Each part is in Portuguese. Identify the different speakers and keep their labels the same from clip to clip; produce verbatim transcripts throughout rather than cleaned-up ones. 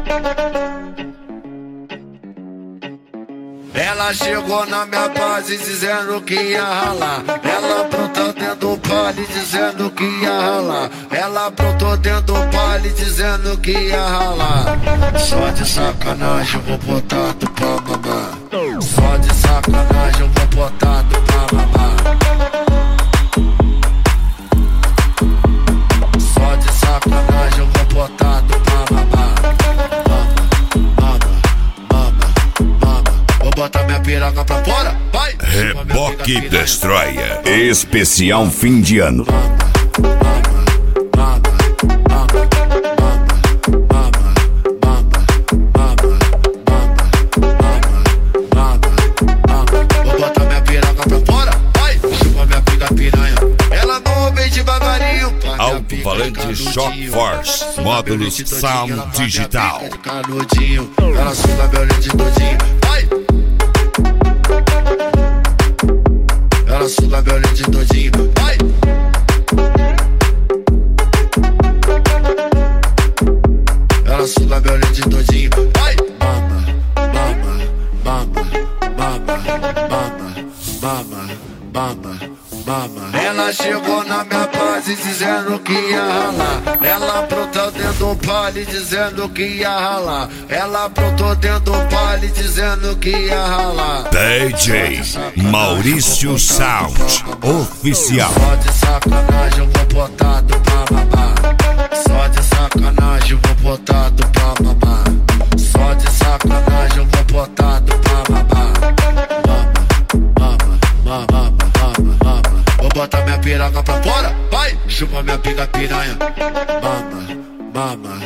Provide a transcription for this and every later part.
Speaker 1: Ela chegou na minha base dizendo que ia ralar. Ela aprontou dentro do baile dizendo que ia ralar. Ela aprontou dentro do baile dizendo que ia ralar. Só de sacanagem eu vou botar tu pra mamar. Só de sacanagem eu vou botar tu pra mamar. Só de sacanagem eu vou botar tu pra mamar. Bota minha piroca pra fora, vai!
Speaker 2: Reboque Destroyer, especial fim de ano.
Speaker 1: Vou botar minha piroca pra fora, vai! Chupa minha pica piranha. Ela não vem devagarinho.
Speaker 2: Alto-falante Shock Force, módulos Sound Digital.
Speaker 1: Ela suga meu leite todinho, vai! Ela suga meu leite todinho, vai! Ela suga meu leite todinho, vai! Mama, mama, mama, mama, mama, mama, mama. Ela chegou na minha base dizendo que ia ralar. Ela aprontou dentro do baile dizendo que ia ralar. Ela aprontou dentro do baile dizendo que ia ralar.
Speaker 2: D J Maurício Sound Oficial.
Speaker 1: Só de sacanagem eu vou botar tu pra mamar. Só de sacanagem eu vou botar tu pra mamar. Só de sacanagem eu vou botar tu pra mamar. Mama, mama, mama, mama, mama. Vou botar minha piroca pra fora, vai! Chupa minha pica piranha. Mama, mama.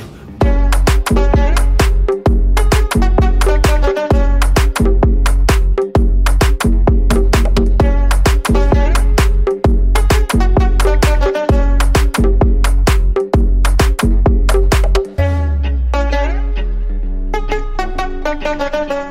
Speaker 1: Thank you.